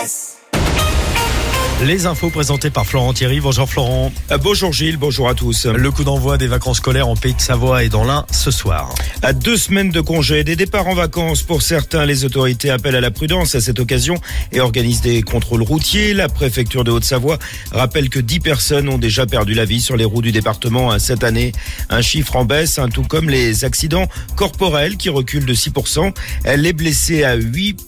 Les infos présentées par Florent Thierry. Bonjour Florent. Bonjour Gilles, bonjour à tous. Le coup d'envoi des vacances scolaires en Pays de Savoie et dans l'Ain ce soir. À 2 semaines de congé, des départs en vacances pour certains, les autorités appellent à la prudence à cette occasion et organisent des contrôles routiers. La préfecture de Haute-Savoie rappelle que 10 personnes ont déjà perdu la vie sur les routes du département cette année. Un chiffre en baisse, tout comme les accidents corporels qui reculent de 6%, les blessés à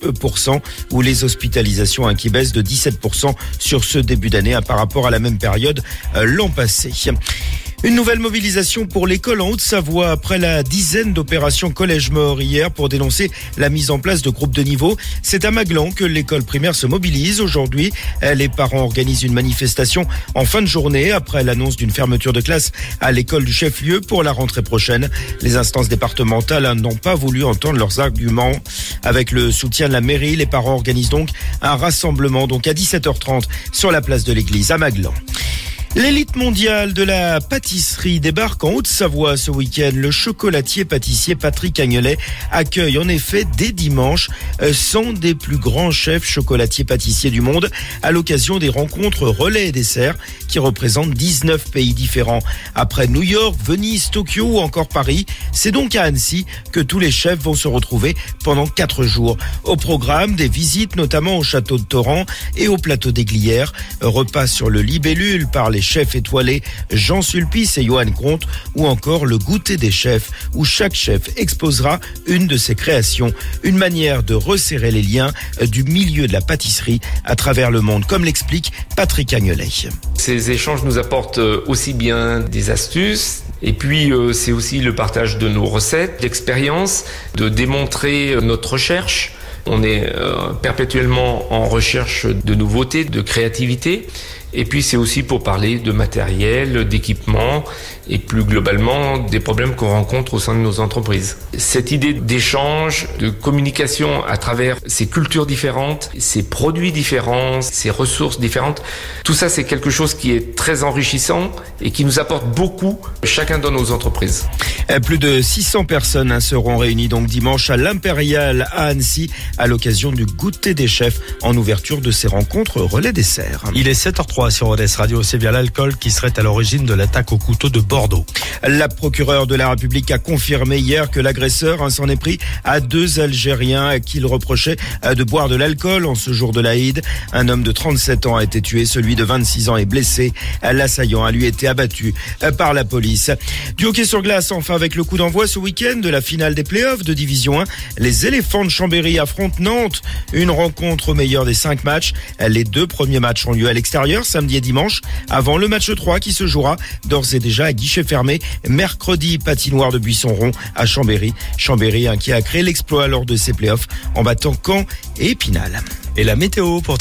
8% ou les hospitalisations qui baissent de 17% sur ce début d'année par rapport à la même période l'an passé. Une nouvelle mobilisation pour l'école en Haute-Savoie après la dizaine d'opérations collège mort hier pour dénoncer la mise en place de groupes de niveau. C'est à Maglan que l'école primaire se mobilise aujourd'hui. Les parents organisent une manifestation en fin de journée après l'annonce d'une fermeture de classe à l'école du chef-lieu pour la rentrée prochaine. Les instances départementales n'ont pas voulu entendre leurs arguments. Avec le soutien de la mairie, les parents organisent donc un rassemblement à 17h30 sur la place de l'église à Maglan. L'élite mondiale de la pâtisserie débarque en Haute-Savoie ce week-end. Le chocolatier pâtissier Patrick Agnelet accueille en effet dès dimanche 100 des plus grands chefs chocolatiers pâtissiers du monde à l'occasion des rencontres relais et desserts qui représentent 19 pays différents. Après New York, Venise, Tokyo ou encore Paris, c'est donc à Annecy que tous les chefs vont se retrouver pendant 4 jours. Au programme, des visites notamment au château de Torrent et au plateau des Glières, repas sur le Libellule par les chefs étoilés Jean Sulpice et Johan Comte, ou encore le goûter des chefs où chaque chef exposera une de ses créations, une manière de resserrer les liens du milieu de la pâtisserie à travers le monde, comme l'explique Patrick Agnelet. Ces échanges nous apportent aussi bien des astuces, et puis c'est aussi le partage de nos recettes, d'expériences, de démontrer notre recherche. On est perpétuellement en recherche de nouveautés, de créativité. Et puis c'est aussi pour parler de matériel, d'équipement et plus globalement des problèmes qu'on rencontre au sein de nos entreprises. Cette idée d'échange, de communication à travers ces cultures différentes, ces produits différents, ces ressources différentes, tout ça c'est quelque chose qui est très enrichissant et qui nous apporte beaucoup chacun dans nos entreprises. Plus de 600 personnes seront réunies donc dimanche à l'Impérial à Annecy à l'occasion du goûter des chefs en ouverture de ces rencontres relais dessert. Il est 7h03 sur ODS Radio. C'est bien l'alcool qui serait à l'origine de l'attaque au couteau de Bordeaux. La procureure de la République a confirmé hier que l'agresseur s'en est pris à 2 Algériens à qui il reprochait de boire de l'alcool en ce jour de l'Aïd. Un homme de 37 ans a été tué, celui de 26 ans est blessé. L'assaillant a lui été abattu par la police. Du hockey sur glace enfin avec le coup d'envoi ce week-end de la finale des playoffs de Division 1. Les éléphants de Chambéry affrontent Nantes. Une rencontre au meilleur des 5 matchs. Les 2 premiers matchs ont lieu à l'extérieur samedi et dimanche avant le match 3 qui se jouera d'ores et déjà à guichet fermé mercredi, patinoire de Buisson-Rond à Chambéry. Chambéry qui a créé l'exploit lors de ses playoffs en battant Caen et Épinal. Et la météo pour